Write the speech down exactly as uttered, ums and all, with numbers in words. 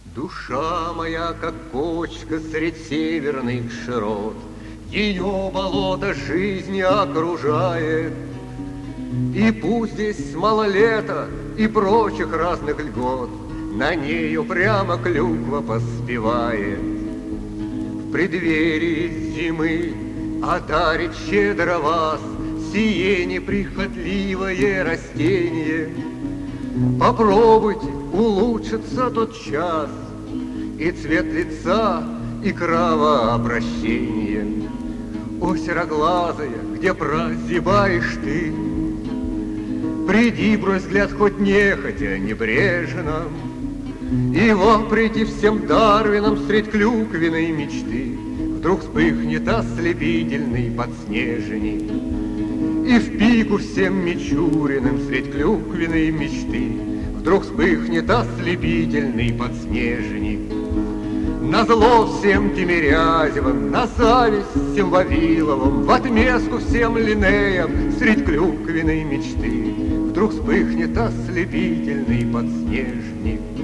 Душа моя, как кочка средь северных широт, ее болото жизни окружает. И пусть здесь мало лета и прочих разных льгот, на нею прямо клюква поспевает. В преддверии зимы одарит щедро вас сие неприхотливое растение. Попробуйте улучшится тот час, и цвет лица, и кровообращение. О, сероглазая, где прозябаешь ты? Приди, брось взгляд хоть нехотя, небрежно, и вопреки всем Дарвинам средь клюквенной мечты вдруг вспыхнет ослепительный подснежник. И в пику всем Мичуриным средь клюквенной мечты вдруг вспыхнет ослепительный подснежник. Назло всем Тимирязевым, на зависть всем Вавиловым, в отместку всем Линеям средь клюквенной мечты вдруг вспыхнет ослепительный подснежник.